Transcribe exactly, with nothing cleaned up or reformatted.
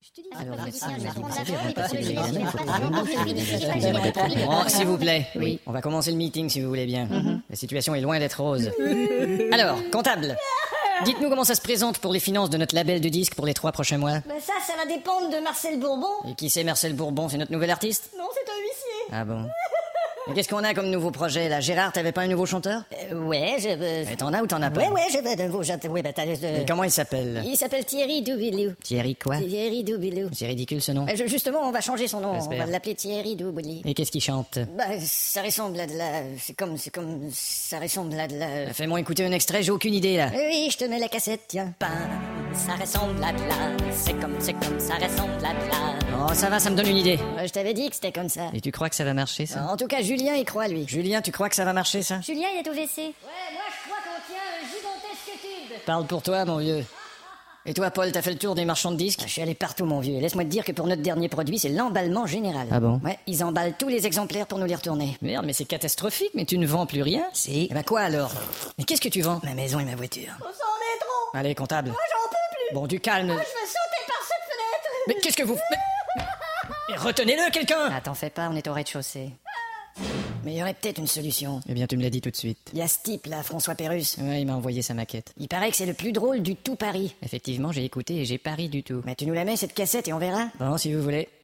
Bon, s'il vous plaît. Oui. On va commencer le meeting si vous voulez bien. Mm-hmm. La situation est loin d'être rose. Alors, comptable, dites-nous comment ça se présente pour les finances de notre label de disques pour les trois prochains mois. Ben ça, ça va dépendre de Marcel Bourbon. Et qui c'est Marcel Bourbon? C'est notre nouvel artiste? Non, c'est un huissier. Ah bon? Mais qu'est-ce qu'on a comme nouveau projet, là? Gérard, t'avais pas un nouveau chanteur? Euh, ouais, je... Euh, Mais t'en as ou t'en as pas? Ouais, ouais, je veux de nouveau chanteur. Ouais, ben t'as... Mais comment il s'appelle? Il s'appelle Thierry Doubilou. Thierry quoi? Thierry Doubilou. C'est ridicule ce nom. Euh, justement, on va changer son nom. J'espère. On va l'appeler Thierry Doubilou. Et qu'est-ce qu'il chante? Bah, ça ressemble à de la... C'est comme... C'est comme... Ça ressemble à de la... Fais-moi écouter un extrait, j'ai aucune idée, là. Oui, je te mets la cassette, tiens. Ben, ça ressemble à de la... C'est comme, c'est comme, ça ressemble à de la... Oh, ça va, ça me donne une idée. Euh, je t'avais dit que c'était comme ça. Et tu crois que ça va marcher, ça? En tout cas, Julien y croit, lui. Julien, tu crois que ça va marcher, ça? Julien, il est au W C. Ouais, moi, je crois qu'on tient un gigantesque tube. Parle pour toi, mon vieux. Et toi, Paul, t'as fait le tour des marchands de disques? Je suis allé partout, mon vieux. Laisse-moi te dire que pour notre dernier produit, c'est l'emballement général. Ah bon? Ouais, ils emballent tous les exemplaires pour nous les retourner. Merde, mais c'est catastrophique, mais tu ne vends plus rien? Si. Eh ben quoi, alors? Mais qu'est-ce que tu vends? Ma maison et ma voiture. On s'en est trop. Allez, comptable. Moi, j'en peux plus. Bon, du calme. Moi, je veux sauter par cette fenêtre. Mais qu'est-ce que vous... Mais... Mais retenez-le, quelqu'un! Ah, t'en fais pas, on est au rez-de-chaussée. Mais il y aurait peut-être une solution. Eh bien, tu me l'as dit tout de suite. Il y a ce type, là, François Pérusse. Ouais, il m'a envoyé sa maquette. Il paraît que c'est le plus drôle du tout Paris. Effectivement, j'ai écouté et j'ai pas ri du tout. Mais tu nous la mets, cette cassette, et on verra. Bon, si vous voulez.